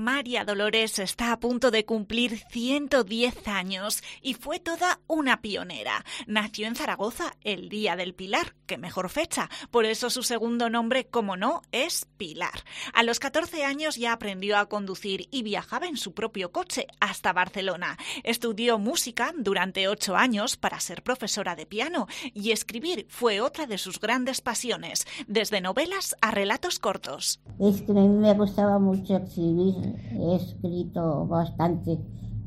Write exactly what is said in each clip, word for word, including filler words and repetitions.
María Dolores está a punto de cumplir ciento diez años y fue toda una pionera. Nació en Zaragoza el día del Pilar, qué mejor fecha, por eso su segundo nombre, como no, es Pilar. A los catorce años ya aprendió a conducir y viajaba en su propio coche hasta Barcelona. Estudió música durante ocho años para ser profesora de piano y escribir fue otra de sus grandes pasiones, desde novelas a relatos cortos. Es que a mí me gustaba mucho escribir, he escrito bastante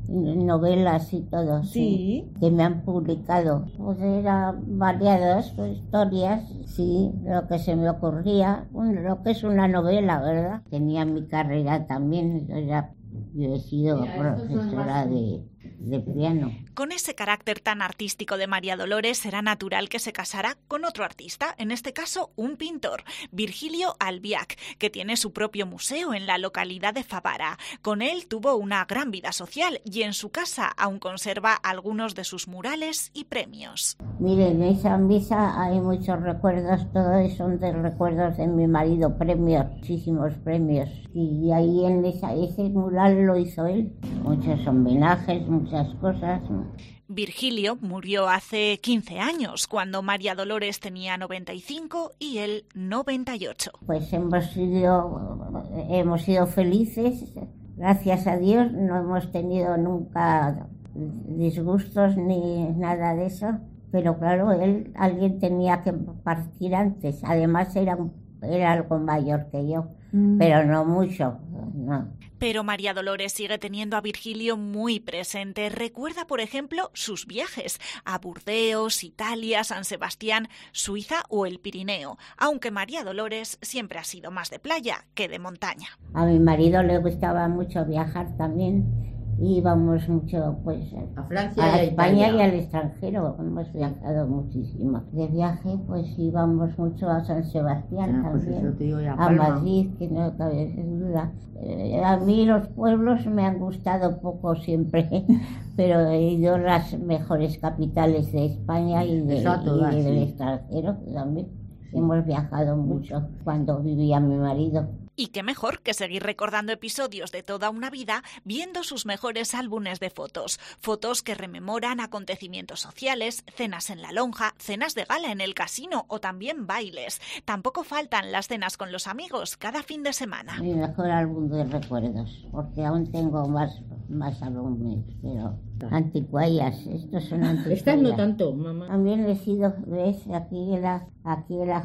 novelas y todo, sí, sí, que me han publicado. Pues eran variadas pues, historias, sí, lo que se me ocurría, lo que es una novela, ¿verdad? Tenía mi carrera también, era, yo he sido Mira, profesora de, de piano. Con ese carácter tan artístico de María Dolores, era natural que se casara con otro artista, en este caso un pintor, Virgilio Albiach, que tiene su propio museo en la localidad de Favara. Con él tuvo una gran vida social y en su casa aún conserva algunos de sus murales y premios. Miren, en esa mesa hay muchos recuerdos, todos son de recuerdos de mi marido, premios, muchísimos premios. Y ahí en esa, ese mural lo hizo él, muchos homenajes, muchas cosas. Virgilio murió hace quince años, cuando María Dolores tenía noventa y cinco y él noventa y ocho. Pues hemos sido, hemos sido felices, gracias a Dios, no hemos tenido nunca disgustos ni nada de eso, pero claro, él, alguien tenía que partir antes, además era, era algo mayor que yo, mm. pero no mucho, no. Pero María Dolores sigue teniendo a Virgilio muy presente. Recuerda, por ejemplo, sus viajes a Burdeos, Italia, San Sebastián, Suiza o el Pirineo, aunque María Dolores siempre ha sido más de playa que de montaña. A mi marido le gustaba mucho viajar también. Íbamos mucho pues a Francia, a y España Italia. Y al extranjero, hemos viajado muchísimo. De viaje pues íbamos mucho a San Sebastián ah, pues también, digo, a, a Madrid, que no cabe duda. Eh, a mí los pueblos me han gustado poco siempre, pero he ido a las mejores capitales de España y, de, todas, y del sí. extranjero también. Sí. Hemos viajado mucho cuando vivía mi marido. Y qué mejor que seguir recordando episodios de toda una vida viendo sus mejores álbumes de fotos. Fotos que rememoran acontecimientos sociales, cenas en la lonja, cenas de gala en el casino o también bailes. Tampoco faltan las cenas con los amigos cada fin de semana. Mi mejor álbum de recuerdos, porque aún tengo más, más álbumes, pero anticuallas, estos son anticuallas. Estas no tanto, mamá. También he sido, ves, aquí era, aquí era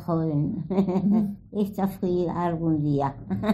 joven. Esta fui algún día.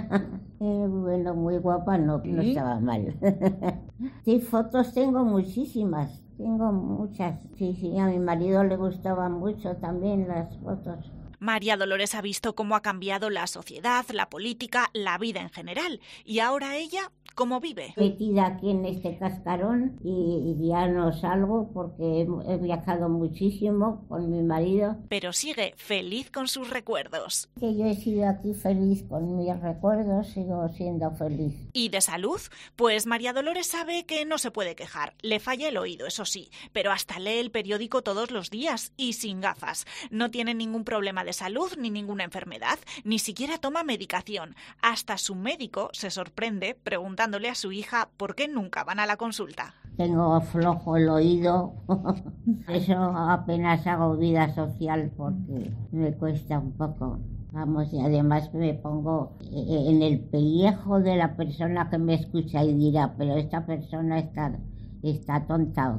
Eh, bueno, muy guapa, no, no estaba mal. Sí, fotos tengo muchísimas, tengo muchas. Sí, sí, a mi marido le gustaban mucho también las fotos. María Dolores ha visto cómo ha cambiado la sociedad, la política, la vida en general. Y ahora ella, ¿cómo vive? Metida aquí en este cascarón y, y ya no salgo porque he, he viajado muchísimo con mi marido. Pero sigue feliz con sus recuerdos. Que yo he sido aquí feliz con mis recuerdos, sigo siendo feliz. ¿Y de salud? Pues María Dolores sabe que no se puede quejar. Le falla el oído, eso sí, pero hasta lee el periódico todos los días y sin gafas. No tiene ningún problema de salud ni ninguna enfermedad, ni siquiera toma medicación. Hasta su médico se sorprende preguntándole a su hija por qué nunca van a la consulta. Tengo flojo el oído, eso apenas hago vida social porque me cuesta un poco. Vamos, y además me pongo en el pellejo de la persona que me escucha y dirá, pero esta persona está... Está tonta.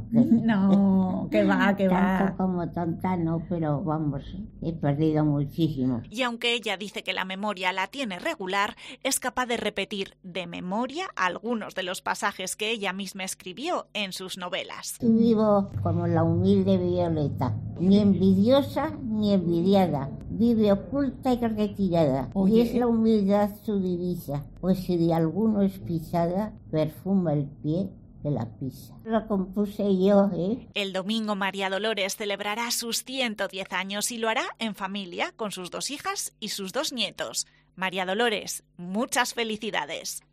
No, que va, que va. Tanto como tonta no, pero vamos, he perdido muchísimo. Y aunque ella dice que la memoria la tiene regular, es capaz de repetir de memoria algunos de los pasajes que ella misma escribió en sus novelas. Vivo como la humilde Violeta, ni envidiosa ni envidiada, vive oculta y retirada. Oye. Y es la humildad su divisa, pues si de alguno es pisada, perfuma el pie de la pisa. Lo compuse yo, ¿eh? El domingo María Dolores celebrará sus ciento diez años y lo hará en familia con sus dos hijas y sus dos nietos. María Dolores, muchas felicidades.